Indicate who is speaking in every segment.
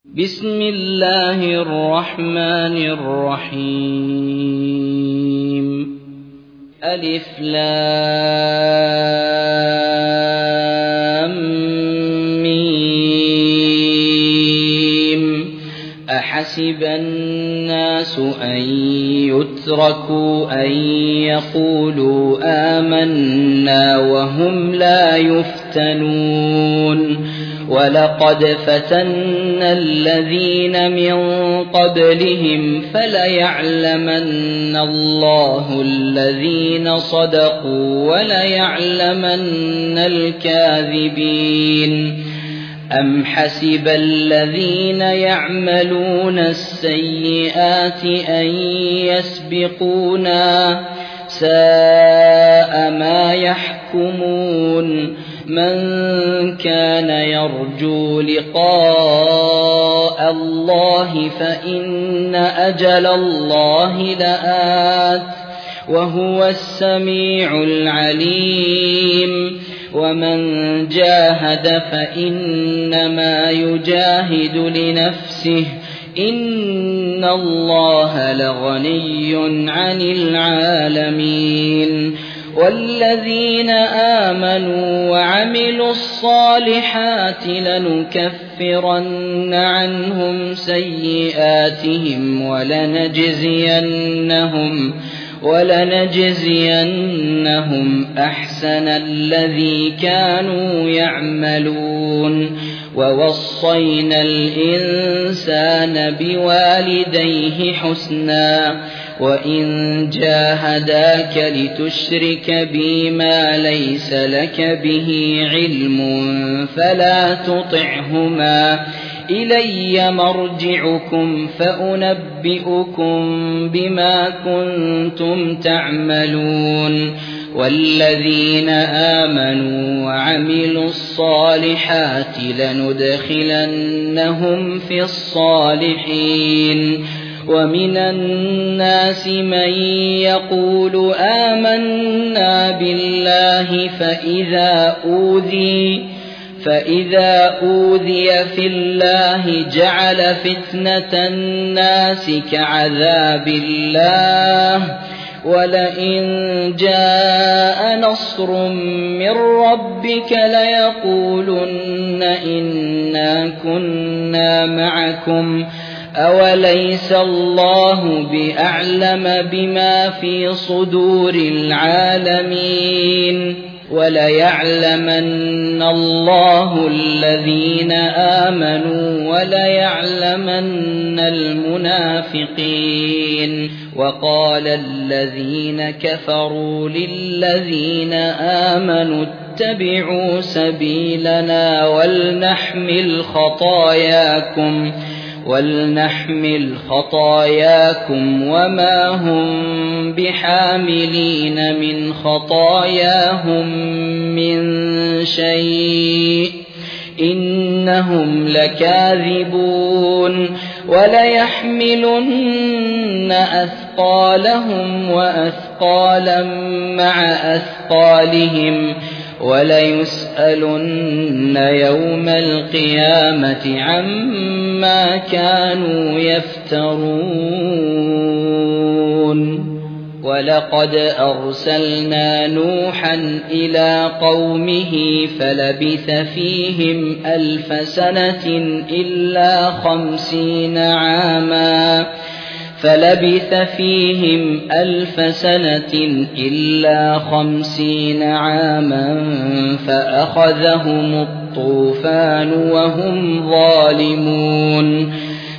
Speaker 1: بسم الله الرحمن الرحيم. ألف لام ميم. أحسب الناس أن يتركوا أن يقولوا آمنا وهم لا يفتنون. ولقد فتنا الذين من قبلهم فليعلمن الله الذين صدقوا وليعلمن الكاذبين. أم حسب الذين يعملون السيئات أن يسبقونا ساء ما يحكمون. من كان يرجو لقاء الله فإن أجل الله لآت وهو السميع العليم. ومن جاهد فإنما يجاهد لنفسه إن الله لغني عن العالمين. والذين آمنوا وعملوا الصالحات لنكفرن عنهم سيئاتهم ولنجزينهم أحسن الذي كانوا يعملون. ووصينا الإنسان بوالديه حسنا وإن جاهداك لتشرك بي ما ليس لك به علم فلا تطعهما إلي مرجعكم فأنبئكم بما كنتم تعملون. والذين آمنوا وعملوا الصالحات لندخلنهم في الصالحين. ومن الناس من يقول آمنا بالله فإذا أوذي في الله جعل فتنة الناس كعذاب الله ولئن جاء نصر من ربك ليقولن إنا كنا معكم أوليس الله بأعلم بما في صدور العالمين. وليعلمن الله الذين آمنوا وليعلمن المنافقين. وقال الذين كفروا للذين آمنوا اتبعوا سبيلنا ولنحمل خطاياكم وما هم بحاملين من خطاياهم من شيء إنهم لكاذبون. وليحملن أثقالهم وأثقالا مع أثقالهم وليسألن يوم القيامة عما كانوا يفترون. ولقد أرسلنا نوحا إلى قومه فلبث فيهم 1000 سنة إلا 50 عاما فأخذهم الطوفان وهم ظالمون.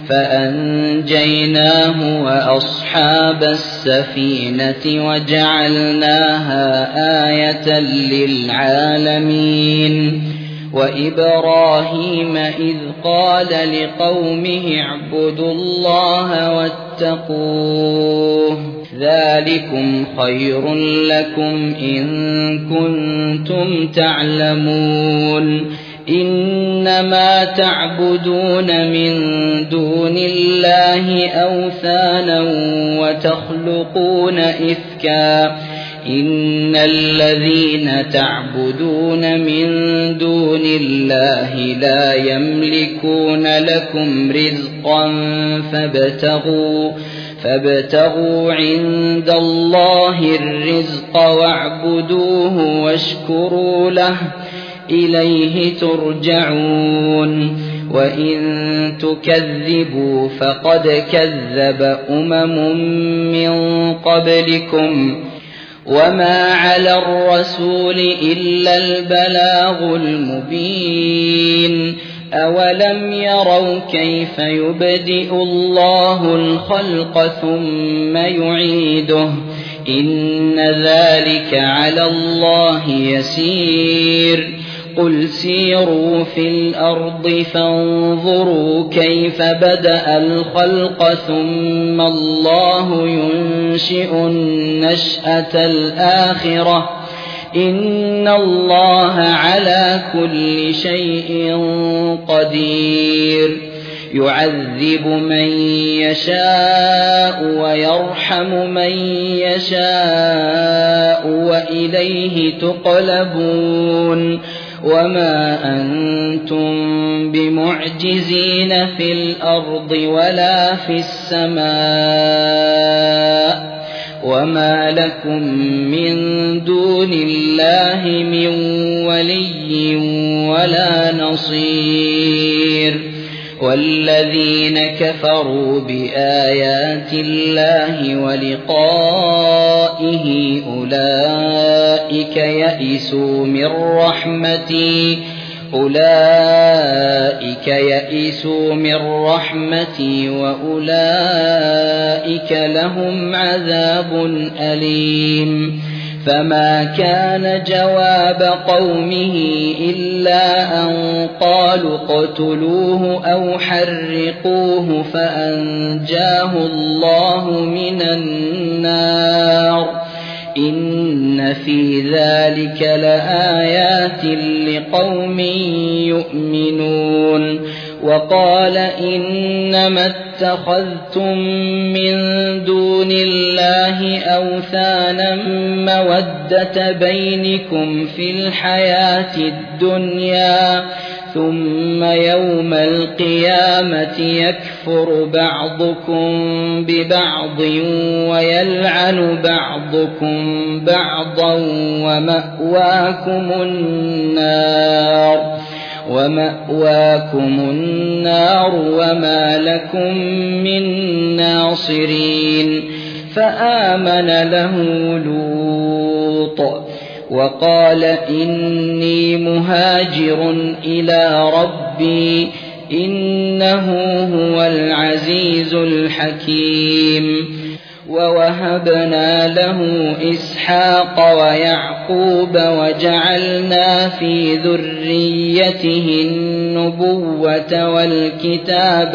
Speaker 1: فأنجيناه وأصحاب السفينة وجعلناها آية للعالمين. وإبراهيم إذ قال لقومه اعبدوا الله واتقوه ذلكم خير لكم إن كنتم تعلمون. إنما تعبدون من دون الله أوثانا وتخلقون إفكا إن الذين تعبدون من دون الله لا يملكون لكم رزقا فابتغوا عند الله الرزق واعبدوه واشكروا له إليه ترجعون وإن تكذبوا فقد كذب من قبلكم وما على الرسول إلا البلاغ المبين أولم يروا كيف يبدئ الله الخلق ثم يعيده إن ذلك على الله يسير قل سيروا في الأرض فانظروا كيف بدأ الخلق ثم الله ينشئ النشأة الآخرة إن الله على كل شيء قدير يعذب من يشاء ويرحم من يشاء وإليه تقلبون وما أنتم بمعجزين في الأرض ولا في السماء وما لكم من دون الله من ولي ولا نصير والذين كفروا بآيات الله ولقائه أولئك يئسوا من رحمتي وأولئك لهم عذاب أليم فما كان جواب قومه إلا أن قالوا اقتلوه أو حرقوه فأنجاه الله من النار إن في ذلك لآيات لقوم يؤمنون وقال إنما اتخذتم من دون الله أوثانا مودة بينكم في الحياة الدنيا ثم يوم القيامة يكفر بعضكم ببعض ويلعن بعضكم بعضا ومأواكم النار وما لكم من ناصرين فآمن له لوط وقال إني مهاجر إلى ربي إنه هو العزيز الحكيم ووهبنا له إسحاق ويعقوب وجعلنا في ذريته النبوة والكتاب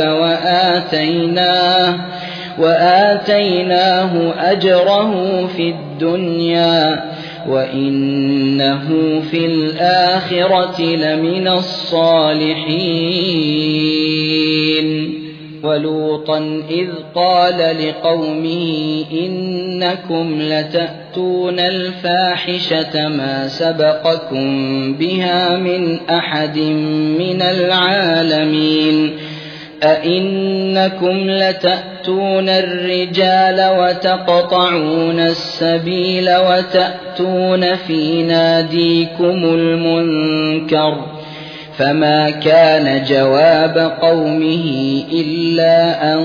Speaker 1: وآتيناه أجره في الدنيا وإنه في الآخرة لمن الصالحين ولوطا إذ قال لقومه إنكم لتأتون الفاحشة ما سبقكم بها من أحد من العالمين أئنكم لتأتون الرجال وتقطعون السبيل وتأتون في ناديكم المنكر فما كان جواب قومه إلا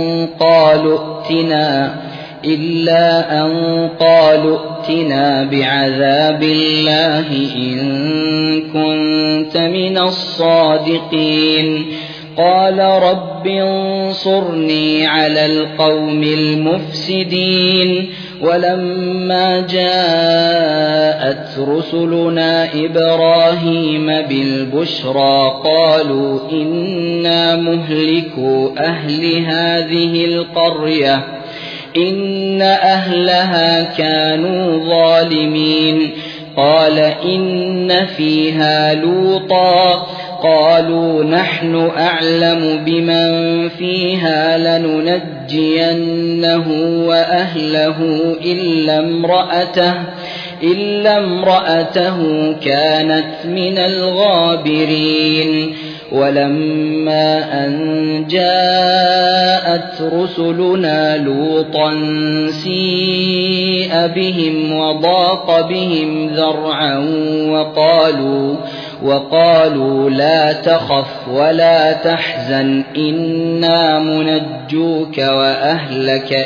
Speaker 1: أن قالوا ائتنا بعذاب الله إن كنت من الصادقين قال رب انصرني على القوم المفسدين ولما جاءت رسلنا إبراهيم بالبشرى قالوا إنا مهلكو أهل هذه القرية إن أهلها كانوا ظالمين قال إن فيها لوطا قالوا نحن أعلم بمن فيها لننجينه وأهله إلا امرأته كانت من الغابرين ولما أن جاءت رسلنا لوطا سيء بهم وضاق بهم ذرعا وقالوا لا تخف ولا تحزن إنا منجوك وأهلك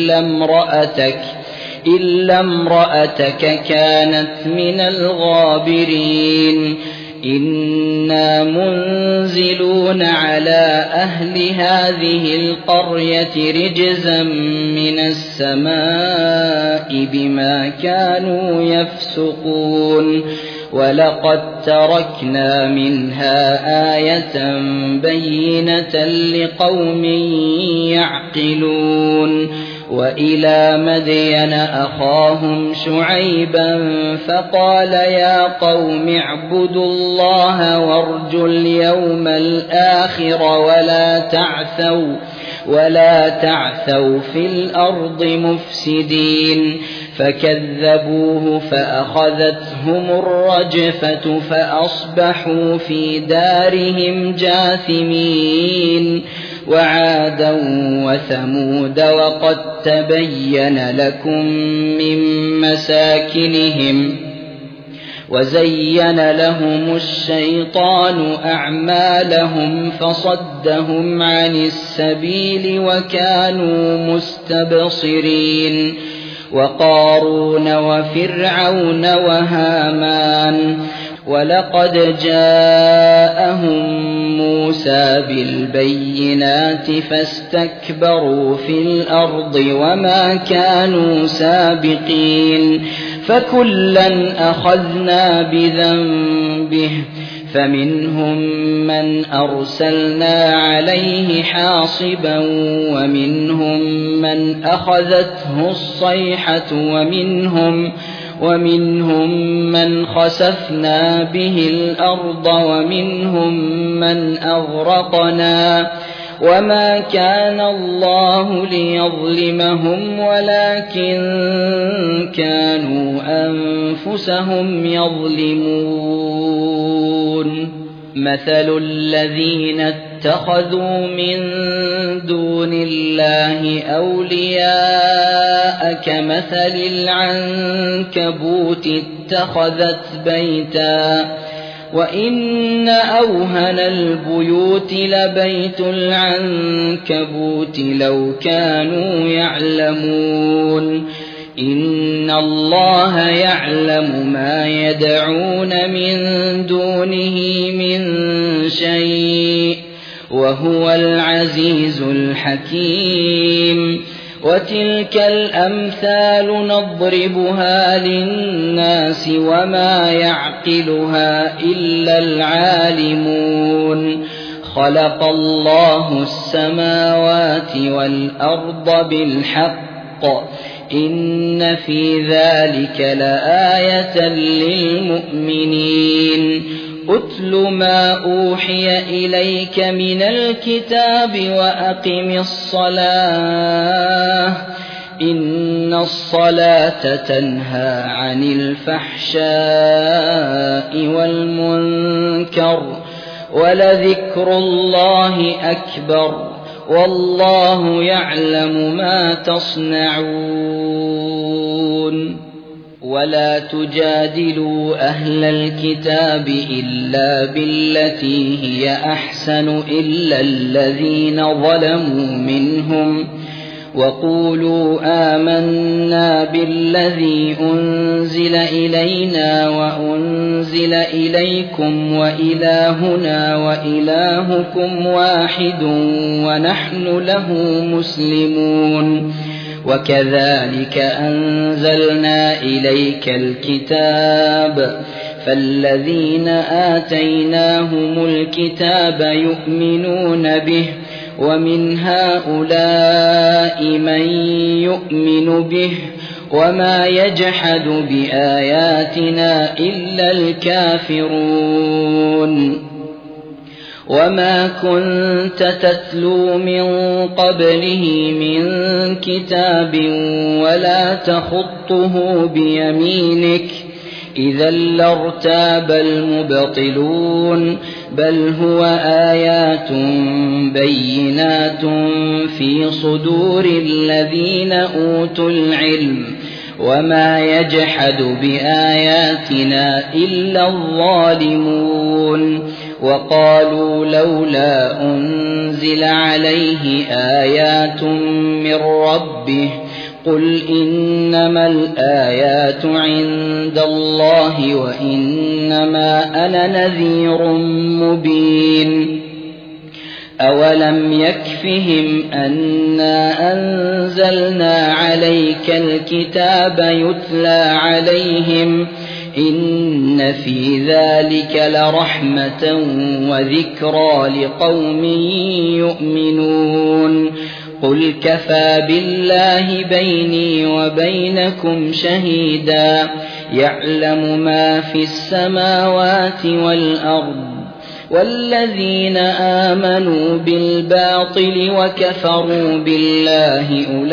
Speaker 1: إلا امرأتك كانت من الغابرين إنا منزلون على أهل هذه القرية رجزا من السماء بما كانوا يفسقون ولقد تركنا منها آية بينة لقوم يعقلون وإلى مدين أخاهم شعيبا فقال يا قوم اعبدوا الله وارجوا اليوم الآخر ولا تعثوا في الأرض مفسدين فكذبوه فأخذتهم الرجفة فأصبحوا في دارهم جاثمين وعادا وثمود وقد تبين لكم من مساكنهم وزين لهم الشيطان أعمالهم فصدهم عن السبيل وكانوا مستبصرين وقارون وفرعون وهامان ولقد جاءهم موسى بالبينات فاستكبروا في الأرض وما كانوا سابقين فكلا أخذنا بذنبه فمنهم من أرسلنا عليه حاصبا ومنهم من أخذته الصيحة ومنهم من خسفنا به الأرض ومنهم من أغرقنا وما كان الله ليظلمهم ولكن كانوا أنفسهم يظلمون مثل الذين اتخذوا من دون الله أولياء كمثل العنكبوت اتخذت بيتا وإن أوهن البيوت لبيت العنكبوت لو كانوا يعلمون إن الله يعلم ما يدعون من دونه من شيء وهو العزيز الحكيم وتلك الأمثال نضربها للناس وما يعقلها إلا العالمون خلق الله السماوات والأرض بالحق إن في ذلك لآية للمؤمنين أتل ما أوحي إليك من الكتاب وأقم الصلاة إن الصلاة تنهى عن الفحشاء والمنكر ولذكر الله أكبر والله يعلم ما تصنعون ولا تجادلوا أهل الكتاب إلا بالتي هي أحسن إلا الذين ظلموا منهم وقولوا آمنا بالذي أنزل إلينا وأنزل إليكم وإلهنا وإلهكم واحد ونحن له مسلمون وكذلك أنزلنا إليك الكتاب فالذين آتيناهم الكتاب يؤمنون به ومن هؤلاء من يؤمن به وما يجحد بآياتنا إلا الكافرون وما كنت تتلو من قبله من كتاب ولا تخطه بيمينك إذا لارتاب المبطلون بل هو آيات بينات في صدور الذين أوتوا العلم وما يجحد بآياتنا إلا الظالمون وقالوا لولا أنزل عليه آيات من ربه قل إنما الآيات عند الله وإنما أنا نذير مبين أولم يكفهم أنا أنزلنا عليك الكتاب يتلى عليهم إن في ذلك لرحمة وذكرى لقوم يؤمنون قل كفى بالله بيني وبينكم شهيدا يعلم ما في السماوات والأرض والذين آمنوا بالباطل وكفروا بالله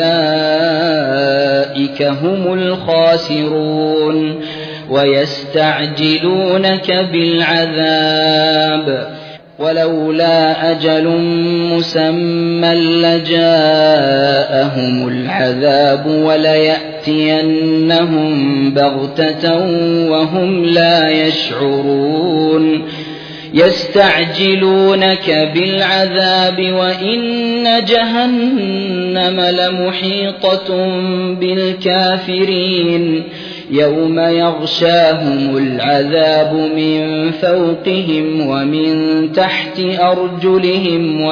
Speaker 1: أولئك هم الخاسرون ويستعجلونك بالعذاب ولولا أجل مسمى لجاءهم العذاب وليأتينهم بغتة وهم لا يشعرون يستعجلونك بالعذاب وإن جهنم لمحيطة بالكافرين يوم يغشاهم العذاب من فوقهم ومن تحت أرجلهم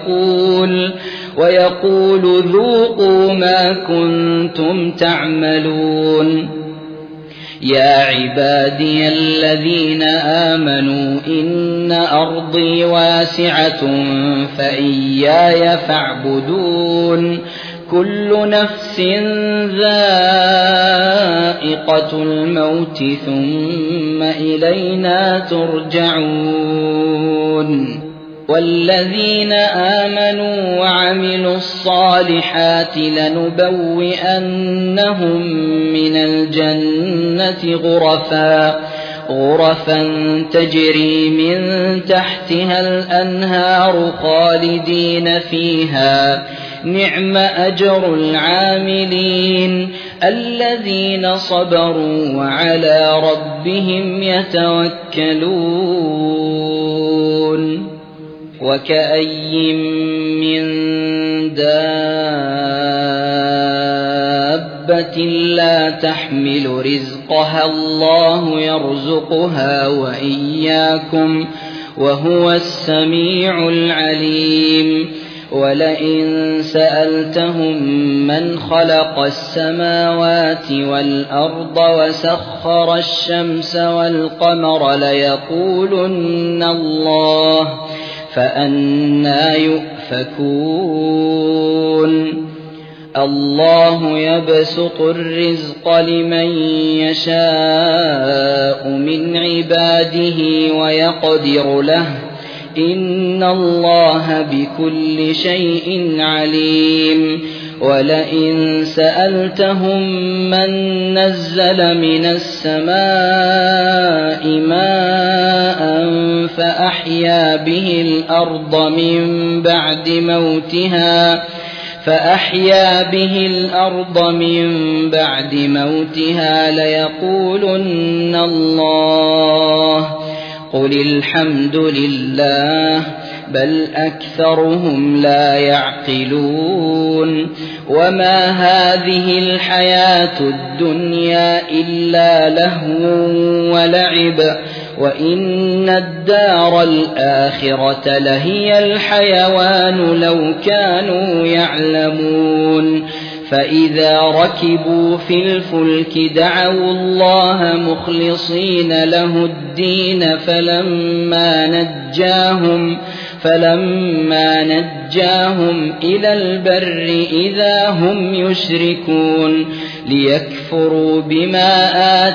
Speaker 1: ويقول ذوقوا ما كنتم تعملون يا عبادي الذين آمنوا إن أرضي واسعة فإياي فاعبدون كل نفس ذائقة الموت ثم إلينا ترجعون والذين آمنوا وعملوا الصالحات لنبوئنهم من الجنة غرفا تجري من تحتها الأنهار خالدين فيها نعم أجر العاملين الذين صبروا وعلى ربهم يتوكلون وكأي من دابة لا تحمل رزقها الله يرزقها وإياكم وهو السميع العليم ولئن سألتهم من خلق السماوات والأرض وسخر الشمس والقمر ليقولن الله فأنى يؤفكون الله يبسط الرزق لمن يشاء من عباده ويقدر له إن الله بكل شيء عليم ولئن سألتهم من نزل من السماء ماء فأحيا به الأرض من بعد موتها ليقولن الله قل الحمد لله بل أكثرهم لا يعقلون وما هذه الحياة الدنيا إلا لهو ولعب وإن الدار الآخرة لهي الحيوان لو كانوا يعلمون فإذا ركبوا في الفلك دعوا الله مخلصين له الدين فلما نجاهم إلى البر إذا هم يشركون ليكفروا بما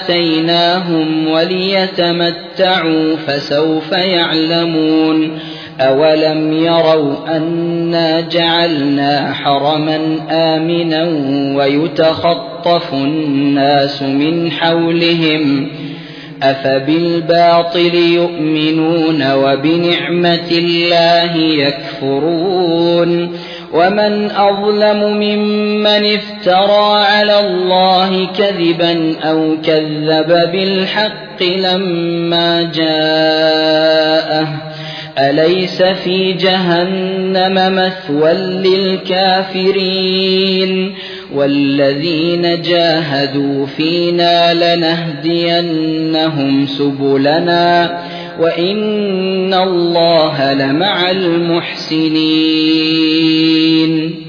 Speaker 1: آتيناهم وليتمتعوا فسوف يعلمون أولم يروا أنا جعلنا حرما آمنا ويتخطف الناس من حولهم أفبالباطل يؤمنون وبنعمة الله يكفرون ومن أظلم ممن افترى على الله كذبا أو كذب بالحق لما جاءه أليس في جهنم مثوى للكافرين والذين جاهدوا فينا لنهدينهم سبلنا وإن الله لمع المحسنين